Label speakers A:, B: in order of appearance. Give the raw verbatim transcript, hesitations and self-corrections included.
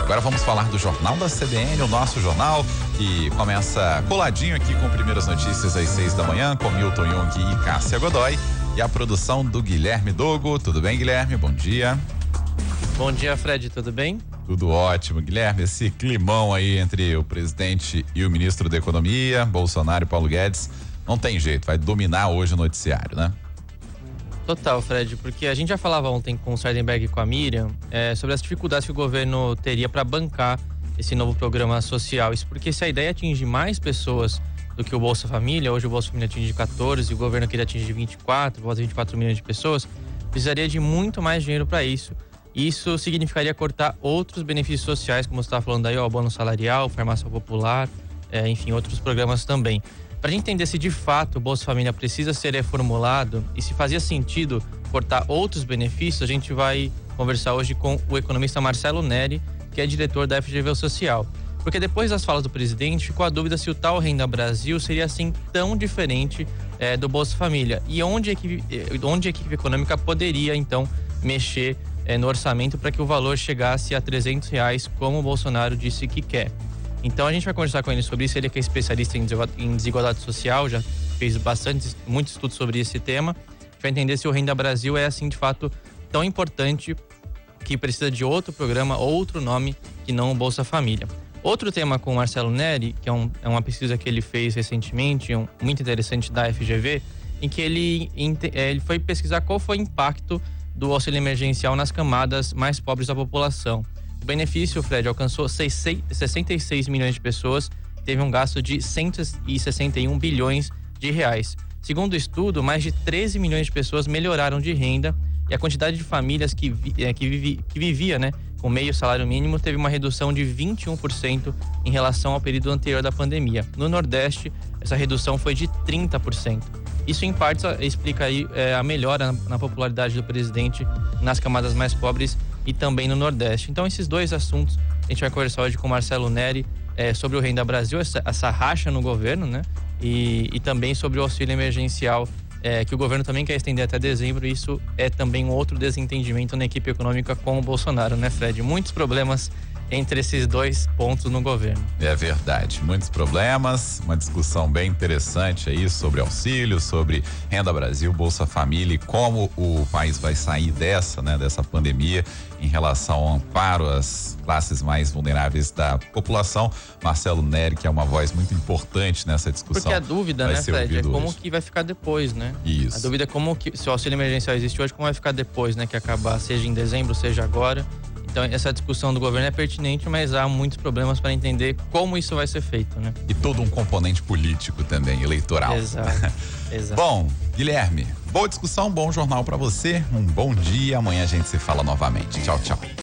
A: Agora vamos falar do Jornal da C B N, o nosso jornal, que começa coladinho aqui com primeiras notícias às seis da manhã, com Milton Jung e Cássia Godoy, e a produção do Guilherme Dogo. Tudo bem, Guilherme? Bom dia.
B: Bom dia, Fred, tudo bem?
A: Tudo ótimo, Guilherme. Esse climão aí entre o presidente e o ministro da Economia, Bolsonaro e Paulo Guedes, não tem jeito, vai dominar hoje o noticiário, né?
B: Total, Fred, porque a gente já falava ontem com o Sardenberg e com a Miriam é, sobre as dificuldades que o governo teria para bancar esse novo programa social. Isso porque se a ideia atinge mais pessoas do que o Bolsa Família, hoje o Bolsa Família atinge quatorze, e o governo queria atingir vinte e quatro, quase vinte e quatro milhões de pessoas, precisaria de muito mais dinheiro para isso. Isso significaria cortar outros benefícios sociais, como você estava falando aí, ó, o bônus salarial, farmácia popular, é, enfim, outros programas também. Para a gente entender se de fato o Bolsa Família precisa ser reformulado e se fazia sentido cortar outros benefícios, a gente vai conversar hoje com o economista Marcelo Neri, que é diretor da F G V Social. Porque depois das falas do presidente, ficou a dúvida se o tal Renda Brasil seria assim tão diferente é, do Bolsa Família. E onde a equipe, onde a equipe econômica poderia, então, mexer é, no orçamento para que o valor chegasse a trezentos reais, como o Bolsonaro disse que quer. Então a gente vai conversar com ele sobre isso. Ele que é especialista em desigualdade social, já fez bastante, muito estudo sobre esse tema, para entender se o Renda Brasil é assim de fato tão importante que precisa de outro programa, outro nome que não o Bolsa Família. Outro tema com o Marcelo Neri, que é, um, é uma pesquisa que ele fez recentemente, um, muito interessante da F G V, em que ele, ele foi pesquisar qual foi o impacto do auxílio emergencial nas camadas mais pobres da população. O benefício, Fred, alcançou sessenta e seis milhões de pessoas, teve um gasto de cento e sessenta e um bilhões de reais. Segundo o estudo, mais de treze milhões de pessoas melhoraram de renda e a quantidade de famílias que, que, vivi, que vivia né, com meio salário mínimo teve uma redução de vinte e um por cento em relação ao período anterior da pandemia. No Nordeste, essa redução foi de trinta por cento. Isso, em parte, explica aí, é, a melhora na, na popularidade do presidente nas camadas mais pobres e também no Nordeste. Então, esses dois assuntos a gente vai conversar hoje com o Marcelo Neri é, sobre o Renda Brasil, essa, essa racha no governo, né? E, e também sobre o auxílio emergencial, é, que o governo também quer estender até dezembro. Isso é também um outro desentendimento na equipe econômica com o Bolsonaro, né, Fred? Muitos problemas entre esses dois pontos no governo.
A: É verdade, muitos problemas, uma discussão bem interessante aí sobre auxílio, sobre Renda Brasil, Bolsa Família e como o país vai sair dessa, né, dessa pandemia em relação ao amparo às classes mais vulneráveis da população. Marcelo Neri, que é uma voz muito importante nessa discussão.
B: Porque a dúvida, né, Fred, é como hoje. que vai ficar depois, né?
A: Isso.
B: A dúvida é como que, se o auxílio emergencial existe hoje, como vai ficar depois, né, que acabar, seja em dezembro, seja agora. Então, essa discussão do governo é pertinente, mas há muitos problemas para entender como isso vai ser feito, né?
A: E todo um componente político também, eleitoral.
B: Exato, exato.
A: Bom, Guilherme, boa discussão, bom jornal para você, um bom dia. Amanhã a gente se fala novamente. Tchau, tchau.